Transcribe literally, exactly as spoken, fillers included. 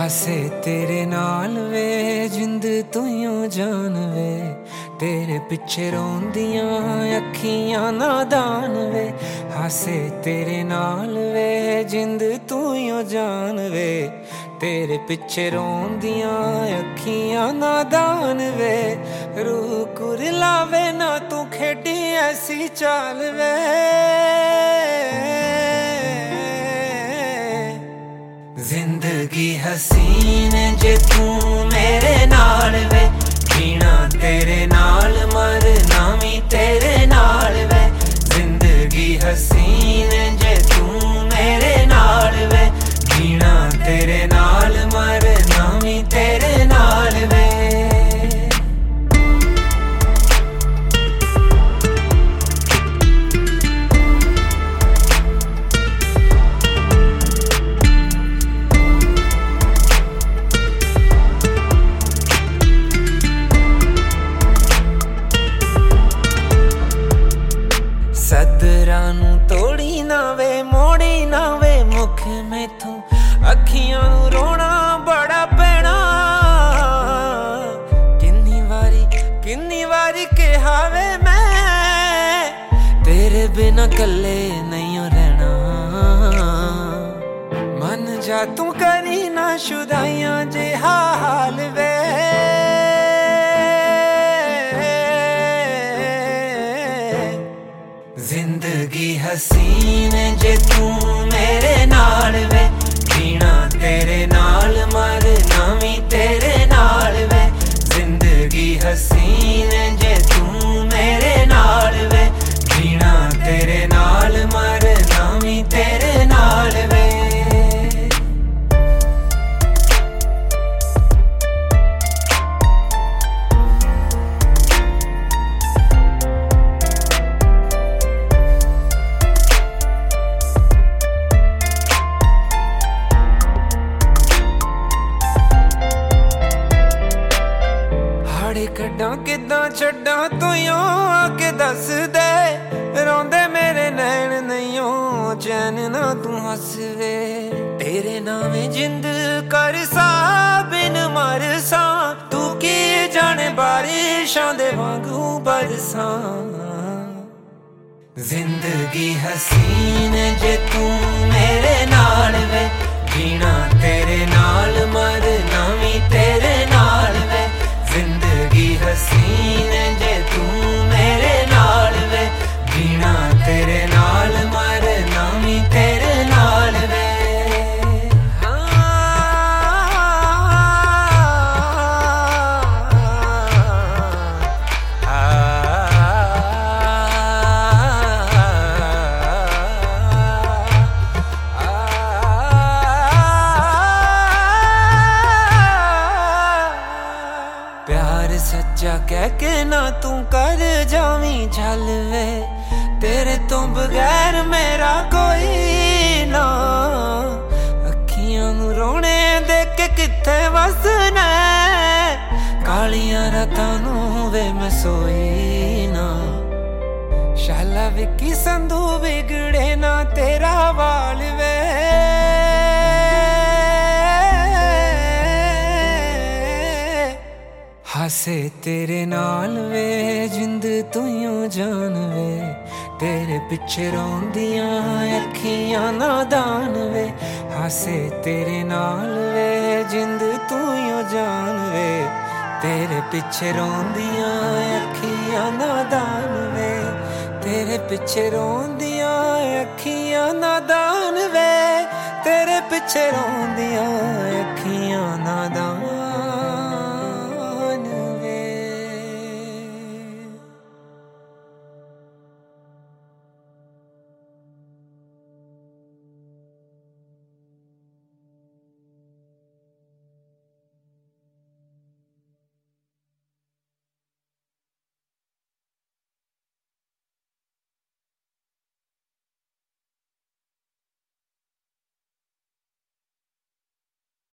हासे तेरे नाल वे जिंद तूं जान वे, तेरे पिछे रोंदियां अखियां नादान वे। हासे तेरे नाल वे जिंद तूं जान वे, तेरे पिछे रोंदियां अखियां नादान वे। रूह कुरलावे ना तू खेडी ऐसी चाल वे, जिंदगी हसीन जे तू मेरे नाल वे। जीना तेरे नाल मरना भी तेरे नाल वे। जिंदगी हसीन जे तू मेरे नाल वे। जीना तेरे नाल मरना भी तेरे नाल वे। सदरा नू तोड़ी ना वे मोड़ी ना वे मुख मैथों, अखियां नू रोना बड़ा पैना। किन्नी वारी किन्नी वारी कहा वे मैं, तेरे बिना कल्ले नहीं रहना। मन जा तू करी ना शुदाइयां जे हाल वे। जिंदगी हसीन जे तू मेरे नाल वे। जीना तेरे नाल मरना भी तेरे नाल वे। जिंदगी हसीन जे तू मेरे नाल वे। जीना तेरे नाल मरना भी तेरे नाल वे। कड्डां किदां छड्डां तू यों आके दस दे। रोंदे मेरे नैन नहीं चैन ना तू हस वे। तेरे नावे जिंद कर सा बिन मर सा, तू की जाने बारिशां दे वांगू बरसा। जिंदगी हसीन जे तू मेरे नाल वे। जीना तेरे नाल मरना भी तेरे नाल वे। जिंदगी हसीन जे तू मेरे नाल वे। जीना तेरे नाल मरना भी तेरे नाल वे। प्यार सच्चा कह के ना तू कर जावी झल वे। तेरे तो बगैर मेरा कोई ना। अखियां नू रोने देख के किथे वसना। कालियां रातां नू वे मैं सोई ना। शाला विकी संधू बिगड़े ना तेरा वाल वे। हासे तेरे नाल वे जिंद तूं जान वे, तेरे पिछे रोंदियां अखियां नादान वे। हासे तेरे नाल वे जिंद तूं जान वे, तेरे पिछे रोंदियां अखियां नादान वे। तेरे पिछे रोंदियां अखियां नादान वे। तेरे पिछे रोंदियां अखियां नादान।